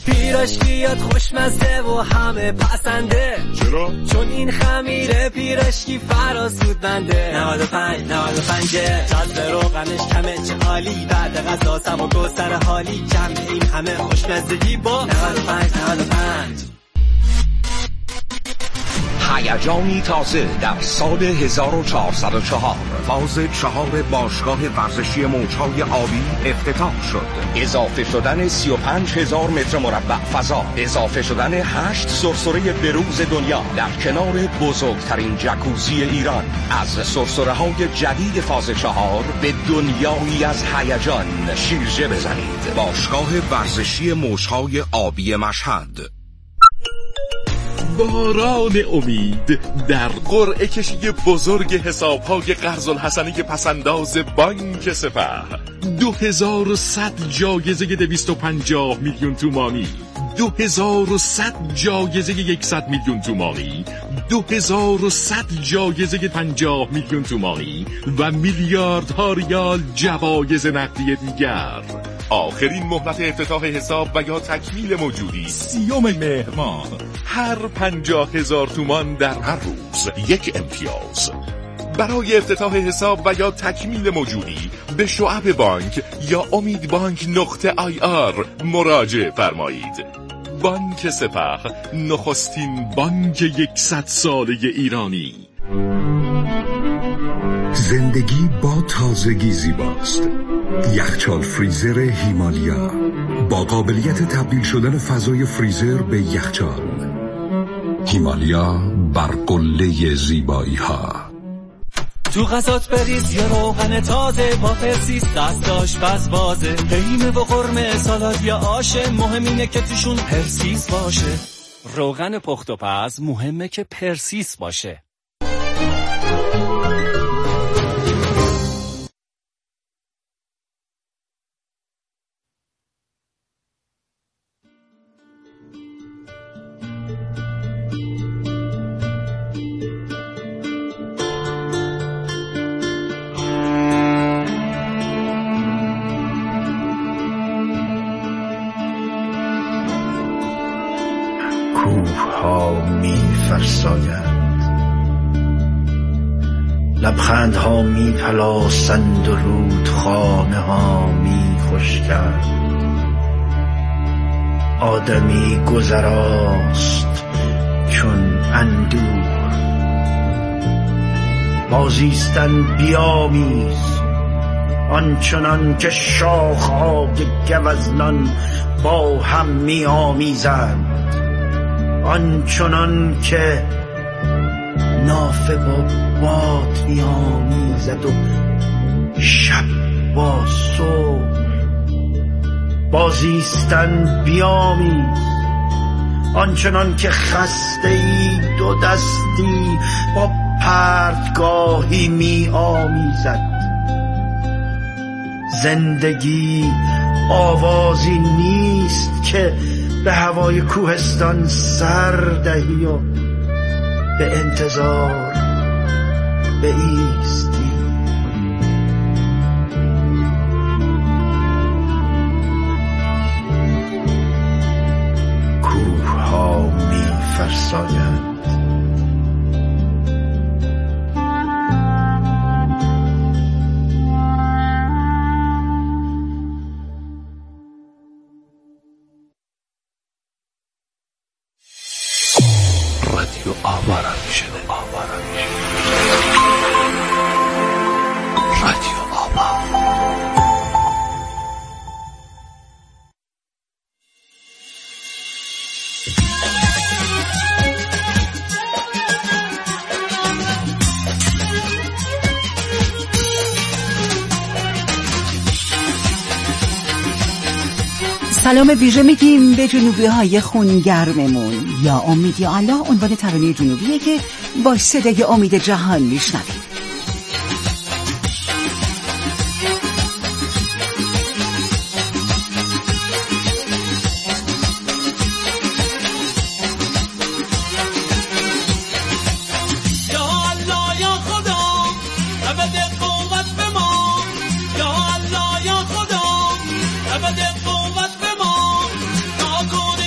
پیراشکیات خوشمزه و همه پسنده. چرا؟ چون این خمیر پیراشکی فراسود بنده. 95 جذب روغنش کمه چه عالی. بعد غذا سم و گوسر حالی. جمع این همه خوشمزگی با 95. هیجانی تازه در سال 1404 فاز 4 باشگاه ورزشی موج‌های آبی افتتاح شد. اضافه شدن 35,000 متر مربع فضا، اضافه شدن 8 سرسره بروز دنیا در کنار بزرگترین جکوزی ایران. از سرسره‌های جدید فاز 4 به دنیایی از هیجان شیرجه بزنید. باشگاه ورزشی موج‌های آبی مشهد. باران امید در قرعه کشی بزرگ حساب‌های قرض الحسنی پسنداز بانک سپه. 2100 جایزه 250 میلیون تومانی، 2100 جایزه 100 میلیون تومانی، 2100 جایزه 50 میلیون تومانی و میلیاردها ریال جوایز نقدی دیگر. آخرین مهلت افتتاح حساب و یا تکمیل موجودی 30 مهر ماه. هر 50,000 تومان در هر روز یک امتیاز. برای افتتاح حساب و یا تکمیل موجودی به شعب بانک یا امیدبانک.ir مراجعه فرمایید. بانک سپه، نخستین بانک 100 ساله ایرانی. زندگی با تازگی زیباست. یخچال فریزر هیمالیا با قابلیت تبدیل شدن فضای فریزر به یخچال. هیمالیا بر قله زیبایی ها. تو غذات بریز یا روغن تازه با پرسیس، دست آشپز بازه. قیمه و قرمه سالاد یا آشه، مهم اینه که توشون پرسیس باشه. روغن پخت و پز مهمه که پرسیس باشه. کوه‌ها می‌فرسایند، لبخندها می‌پلاسند و رودخانه‌ها می‌خشکند. آدمی گذراست چون اندوه، بازیستن بیامیز آنچنان که شاخه‌های گوزنان با هم می‌آمیزند، آنچنان که نافه با باد می‌آمیزد و شب با صبح. بازیستن بیامیز آنچنان که خسته ای دو دستی با پرتگاهی می‌آمیزد. زندگی آوازی نیست که به هوای کوهستان سر دهی و به انتظار بایستی. کوه‌ها می‌فرسایند، رادیو آوارا میشه. رادیو آوا. سلام ویژه میگیم به جنوبی‌های خونگرممون. یا امید یا الله عنوان ترانه جنوبیه که با صدای امید جهان میشنویم. یا الله یا خدا ابد قوت به ما، ناکنه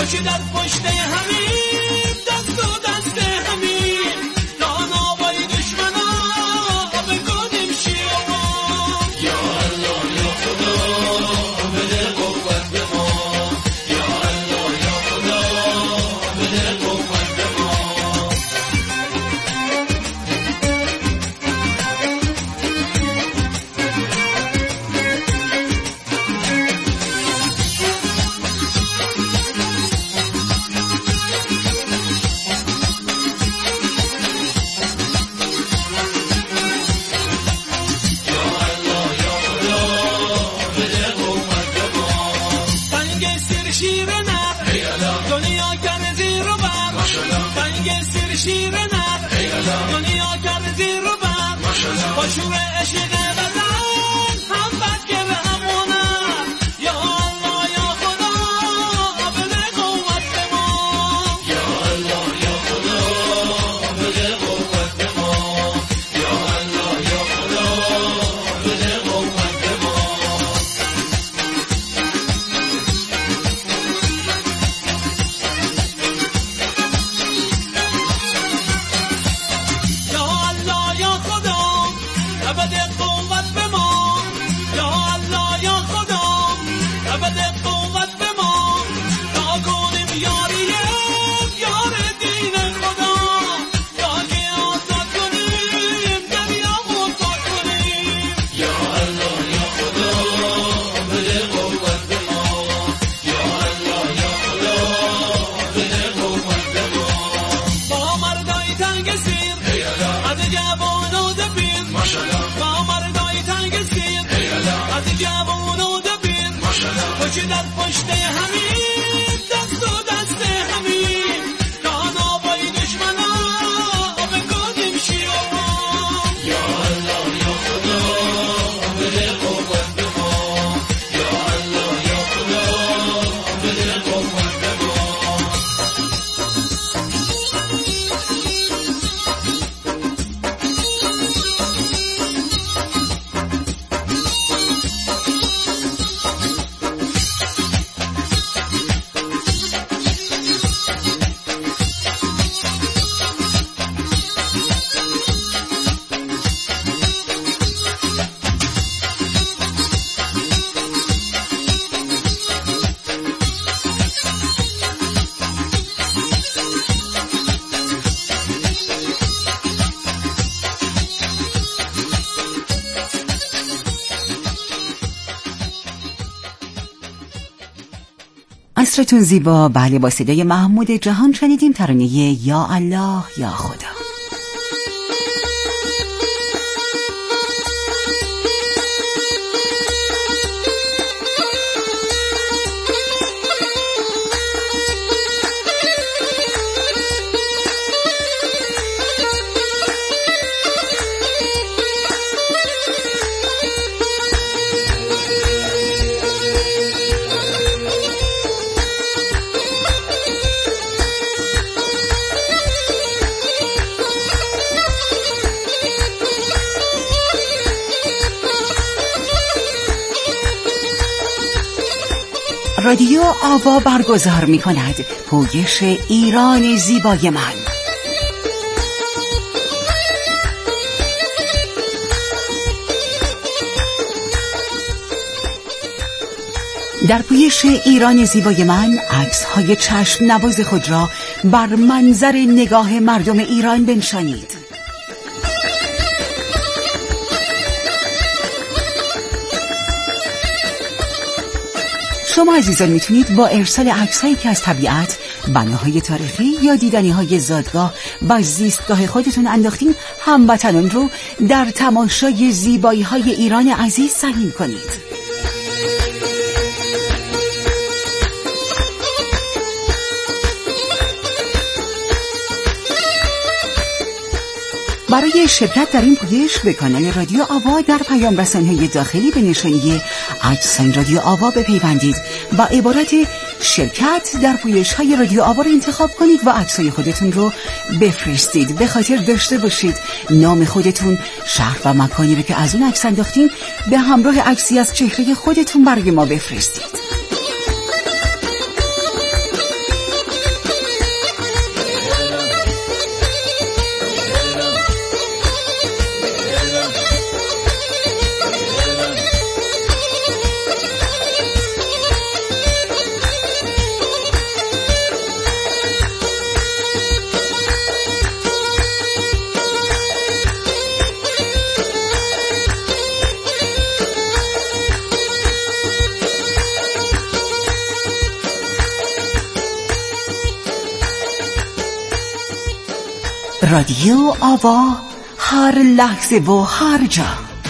پشت در پشت همین دست و دست همین نانابای دشمنا بکنیم شیوان یا الله یا خدا بده قوت به ما یا الله یا خدا بده قوت به ما شور عشق بدن هم بد که به همونم یا الله یا خدا بده قوت به ما یا الله یا خدا بده قوت به ما یا الله یا خدا بده قوت به ما یا الله یا خدا بده قوت به ما یا الله یا خدا بده قوت به ما تا کنیم یاری یار دین خدا تا که آزاد کنیم دریا آزاد کنیم یا الله یا خدا بده قوت به ما یا الله یا خدا بده قوت به ما با مردای تنگ سیر از جوان و دبیر با مردای تنگ سیر از جوان و دبیر پشت در پشت همین دست و دست همین نانابای دشمنا بکنیم شیوان یا الله یا خدا بده قوت به ما یا الله یا خدا بده قوت به ما عصرتون زیبا. بله، با صدای محمود جهان شنیدیم ترانه یا الله یا خدا. رادیو آوا برگزار می کند پویش ایران زیبای من. در پویش ایران زیبای من عکس‌های چشم نواز خود را بر منظر نگاه مردم ایران بنشانید. شما عزیزان میتونید با ارسال عکسایی که از طبیعت، بناهای تاریخی یا دیدنی‌های زادگاه و زیستگاه خودتون انداختین هموطنان رو در تماشای زیبایی‌های ایران عزیز سهیم کنید. برای شرکت در این پویش به کانال رادیو آوا در پیام رسانی‌های داخلی به نشانی @ رادیو آوا بپیوندید و عبارت شرکت در پویش‌های رادیو آوا رو انتخاب کنید و عکسای خودتون رو بفرستید. به خاطر داشته باشید نام خودتون، شهر و مکانی رو که از اون عکس انداختین به همراه عکسی از چهره خودتون برای ما بفرستید. رادیو آوا، هر لحظه و هر جا.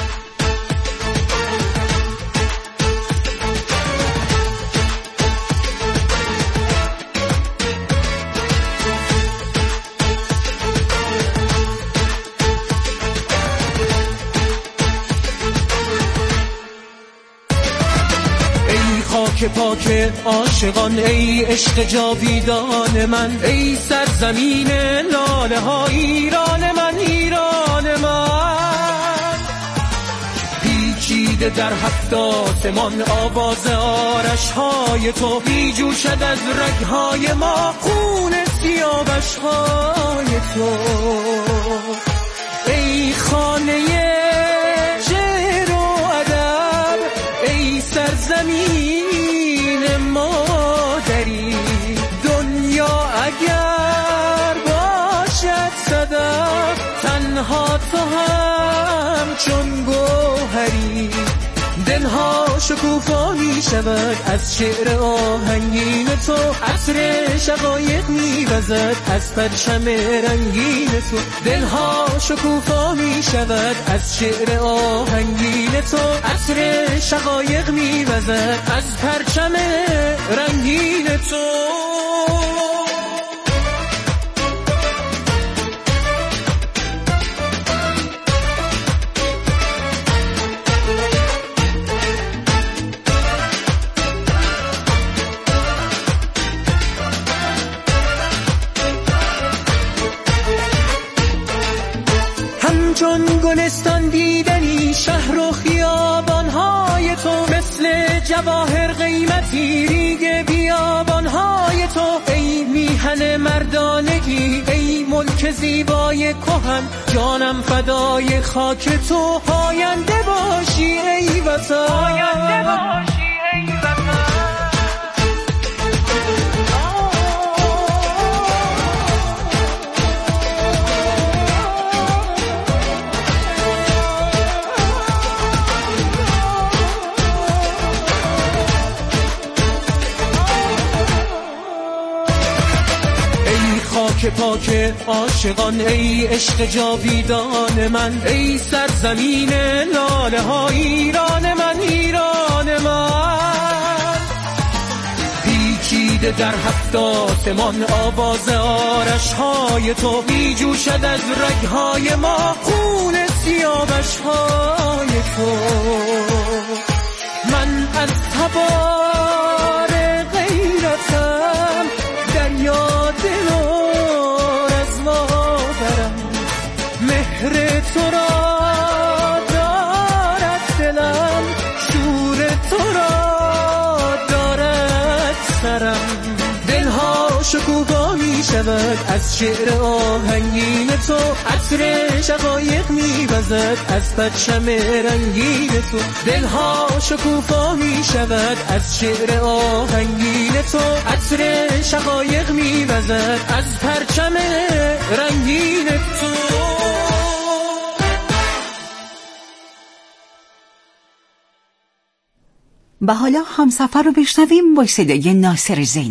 که پاک عاشقان، ای عشق جاویدان من، ای سرزمین لاله ها، ایران من، ایران من. پیچیده در هفت آسمان آواز آرش های تو، بی جوشد از رگ های ما خون سیاوش های تو. ای خانه شعر و ادب، ای سرزمین مادری، دنیا اگر باشد صدف، تنها تو هم چون گوهری. دلها شکوفا می شود از شعر آهنگین تو، عطر شقایق می وزد از پرچم رنگین تو. دلها شکوفا می شود از شعر آهنگین تو، عطر شقایق می وزد از پرچم رنگین تو. همچون گلستان دیدنی شهر و خیابانهای تو، مثل جواهر قیمتی ریگ بیابانهای تو. ای میهن مردانگی، ای ملک زیبای کهن، جانم فدای خاک تو. پاینده باشی ای وطن، پاینده باشی ای وطن. که پاک عاشقان، ای عشق جاویدان من، ای سرزمین لاله ها، ایران من، ایران من. پیچیده در هفت آسمان آواز آرش های تو، بی جوشد از رگ های ما خون سیاوش های تو. من از تبار غیرتم دریا دل مهر تو را دارد دلم، شور تو را دارد سرم. دلها شکوفا می شود از شعر آهنگین تو، عطر شقایق می وزد از پرچم رنگین تو. دلها شکوفا می شود از شعر آهنگین تو، عطر شقایق می وزد از پرچم رنگین تو. و حالا همسفر رو بشنویم با صدای ناصر زینلی.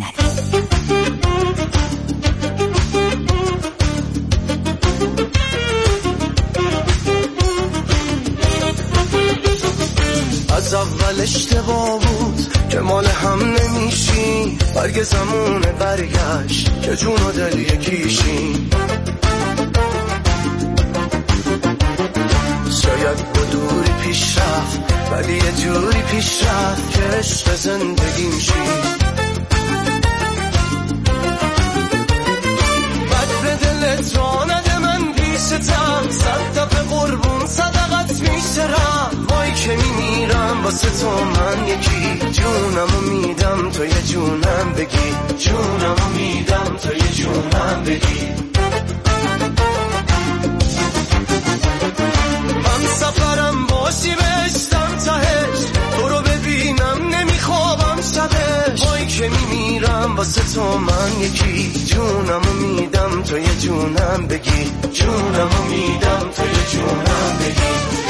از اول اشتباه بود که مال هم نمیشیم، برگ زمون برگشت که جون و دل یکیشیم. شاید با دوری پیش رفت، ولی یه جوری پیش رفت که عشق زندگیم شید. بد به دلت را نده، من پیشتم، صد دفعه قربون صدقت میشترم. وای که میمیرم واسه تو من یکی، جونمو میدم تو یه جونم بگی، جونمو میدم تو یه جونم بگی. من سفرم باشی بشتم تهش، تو رو ببینم نمیخوابم شبش. وای که میمیرم واسه تو من یکی، جونمو میدم تو یه جونم بگی، جونمو میدم تو یه جونم بگی.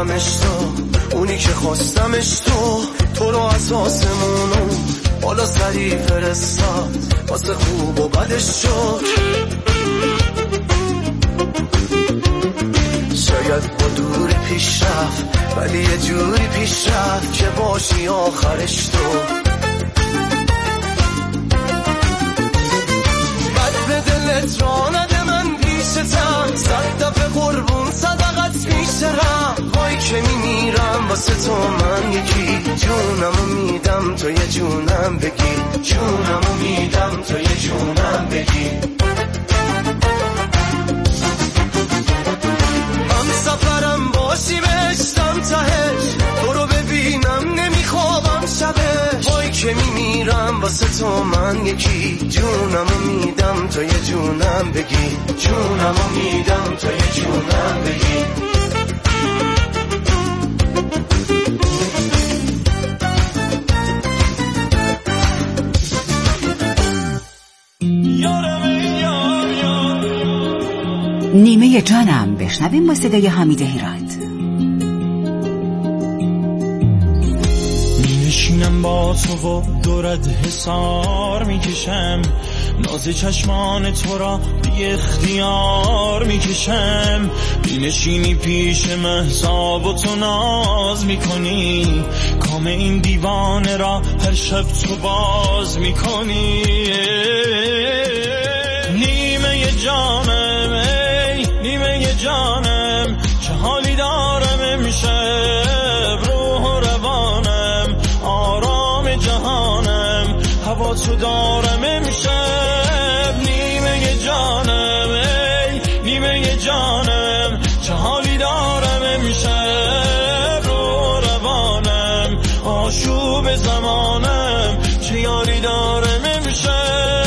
دیدمش تو، اونی که خواستمش تو رو از آسمونو بالا سری فرستاد، واسه خوب و بدش شد. شاید با دوری پیش رفت، ولی یه جوری پیش رفت که باشی آخرش تو. بد به دلت را نده من پیشتم، 100 دفعه قربون صدقت میشرم. وای که میمیرم واسه تو من یکی، جونمو میدم تو یه جونم بگی، جونمو میدم تو یه جونم بگی. من سفرم باشی بهشتم تهش، تو رو ببینم نمیخوابم شبش. وای که میمیرم واسه تو من یکی، جونمو میدم تو یه جونم بگی، جونمو میدم تو یه جونم بگی. نیمه جانم بشنویم با صدای حمید هیراد. میشینم با تو و دورت حسار میکشم، ناز چشمان تو را بی اختیار میکشم. بینشینی پیش مهتاب و تو ناز میکنی، کام این دیوانه را هر شب تو باز میکنی. نیمه جانم ای نیمه جانم، چه حالی دارم امشب، روح و روانم آرام جهانم، هوا تو دارم امشب. نیمه جانم ای نیمه جانم، چه حالی دارم امشب، روح و روانم آشوب زمانم، چه یاری دارم امشب.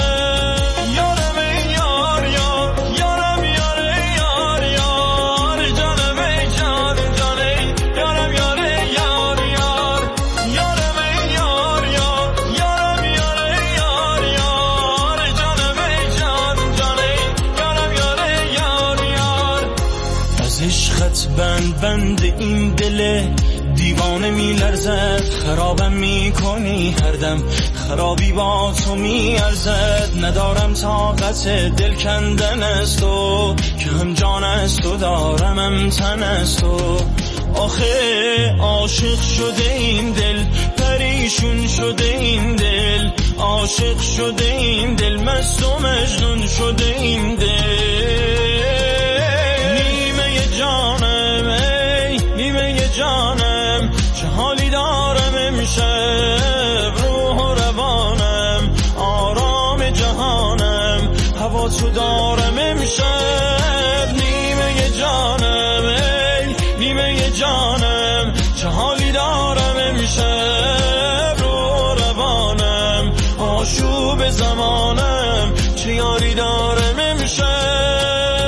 بند این دل دیوانه میلرزد، خرابم میکنی هر دم، خرابی با تو میارزد. ندارم طاقت دل کندن از تو، که هم جان از تو دارم هم تن از تو. آخه عاشق شده این دل، پریشون شده این دل، عاشق شده این دل، مست و مجنون شده این دل. نیمه جانم ای نیمه جانم، چه حالی دارم امشب، روح و روانم آرام جهانم، هوا تو دارم امشب. نیمه جانم ای نیمه جانم، چه حالی دارم امشب، روح و روانم آشوب زمانم، چه یاری دارم امشب.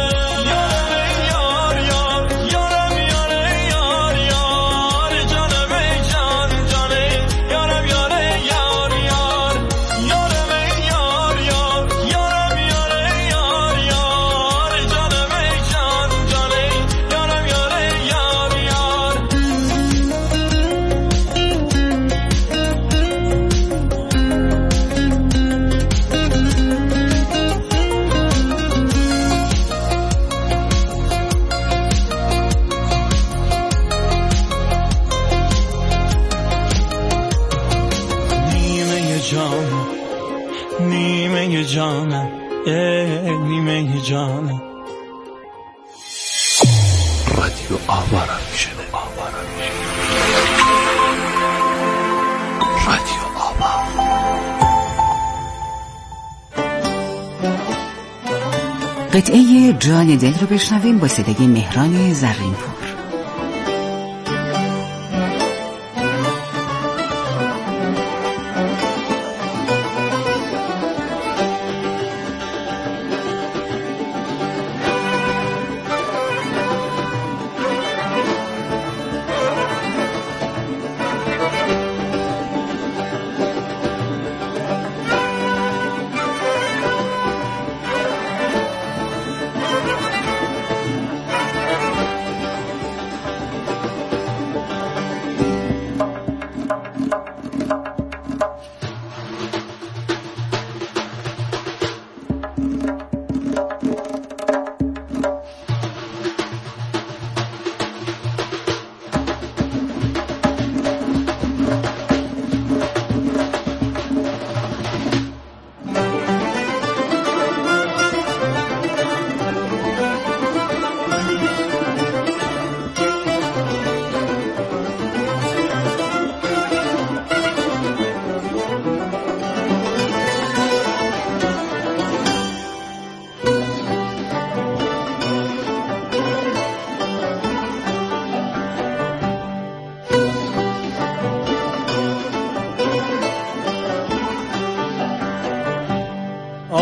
نیمه جانم نیمه جانم. رادیو آوارم میشه، رادیو آوا. قطعه جان دل رو بشنویم با صدای مهران زرینپور.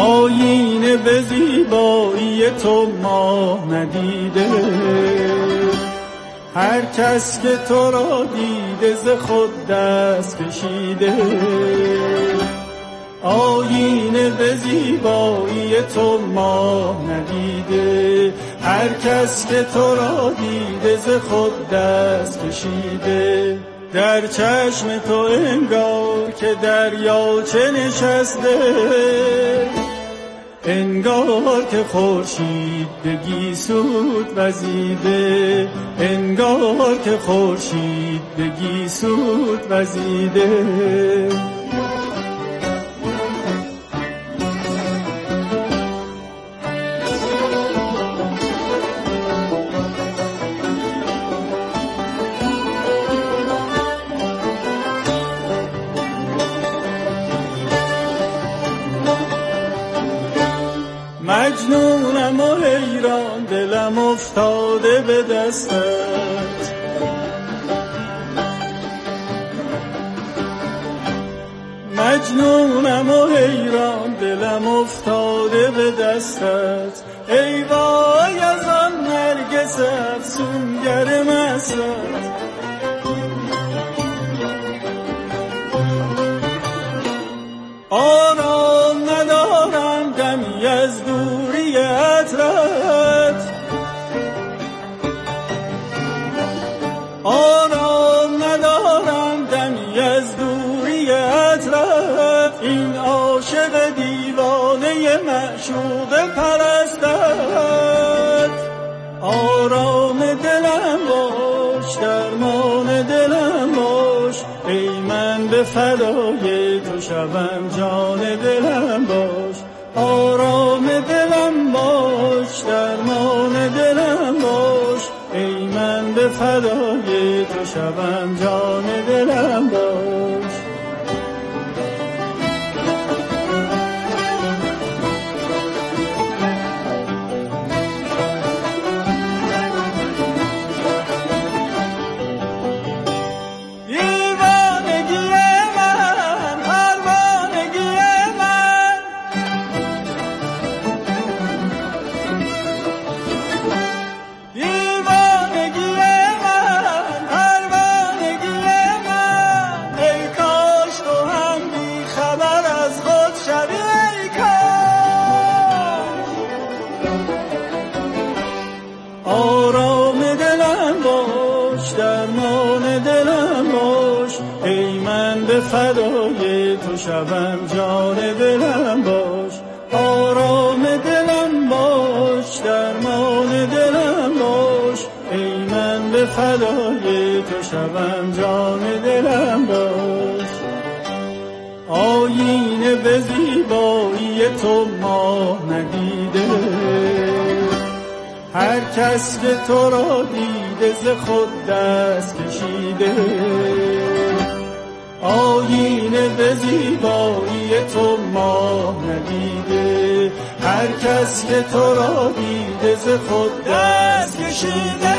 آینه به زیبایی تو ماه ندیده، هر کس که تو را دیده ز خود دست کشیده. آینه به زیبایی تو ماه ندیده، هر کس که تو را دیده ز خود دست کشیده. در چشم تو انگار که دریاچه نشسته، انگار که خورشید به گیسوت وزیده، انگار که خورشید به گیسوت وزیده. مجنونم و حیران دلم افتاده به دستت، مجنونم و حیران دلم افتاده به دستت. ای وای از آن نرگس افسونگر مستت، آرام ندارم دمی از دوری عطرت، آرام ندارم دمی از دوری عطرت. این عاشق دیوانه معشوق پرستت، آرام دلم باش درمان دلم باش. ای من به فدای تو شوم جان دلم باش، آرام دلم باش درمان دلم باش. ای من به فدای تو شوم جان دلم باش. فدای تو شوم جان دلم باش، آرام دلم باش درمان دلم باش. ای من به فدای تو شوم جان دلم باش. آینه به زیبایی تو ماه ندیده، هر کس که تو را دیده ز خود دست کشیده. آینه به زیبایی تو ماه ندیده، هر کس که تو را دیده ز خود دست کشیده.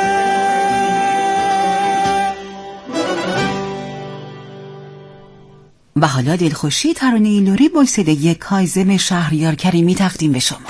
و حالا دلخوشی ترانه لوری با صدای کاظم شهریار کریمی تقدیم به شما.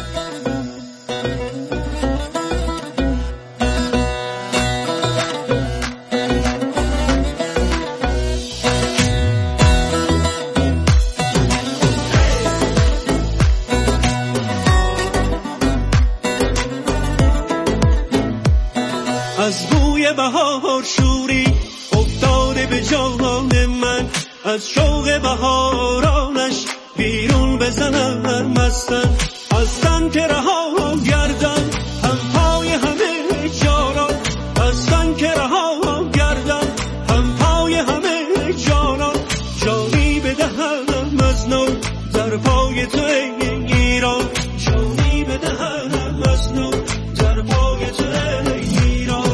از بوی بهار شوری افتاده به جان من، از شوق بهارانش بیرون بزنم مستم. از تن که رها گردم هم پای همه جانان، از تن که رها گردم هم پای همه جانان. جانی بدهم از نو در پای تو ای ایران، جانی بدهم از نو در پای تو ای ایران.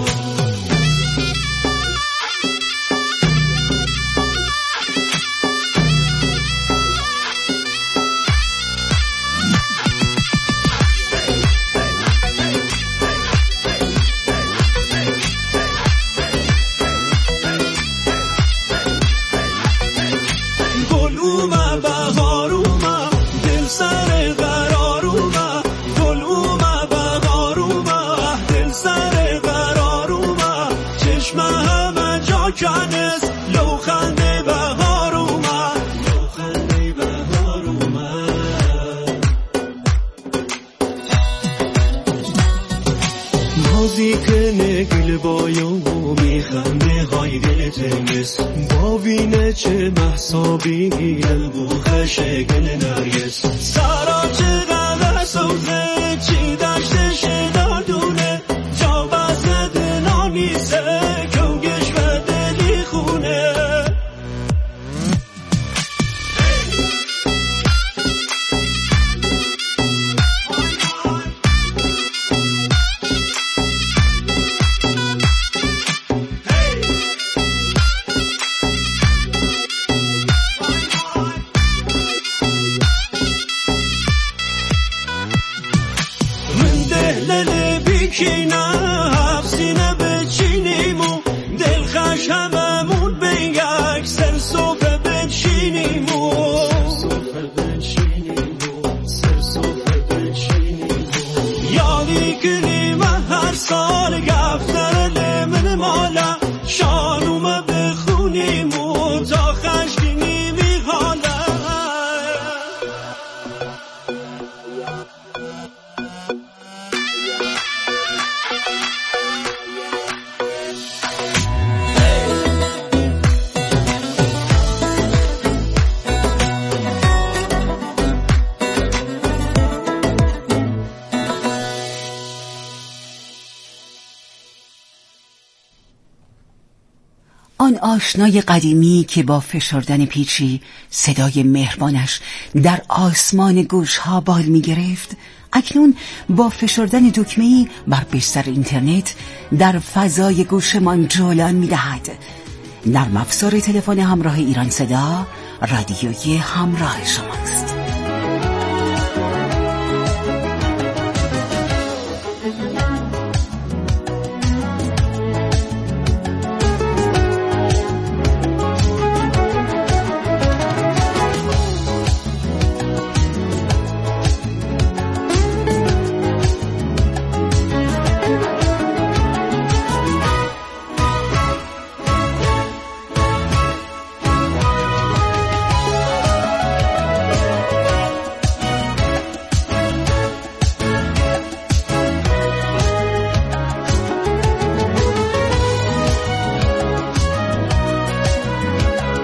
لوخنده بهار اومد، لوخنده بهار اومد. مازی که نگل بایامو میخنده های گل تنگس، با وینه چه محصابی لبوخش گل نرگس. سرا چقدر سوزه چی دشتش دادونه، جا بزد نانیسه کوگش و دلی خونه. کینه حفظینه بچینیم و دلخش هممون به یک سر صفه بچینیم و یادی کنیم هر سال گفتر لمن مالا شانومه بخونیم و تا خشکینیم حالا. آن آشنای قدیمی که با فشردن پیچی صدای مهربانش در آسمان گوشها بال می گرفت، اکنون با فشردن دکمه‌ای بر بستر اینترنت در فضای گوشمان جولان می دهد. نرم افزار تلفن همراه ایران صدا، رادیوی همراه شما.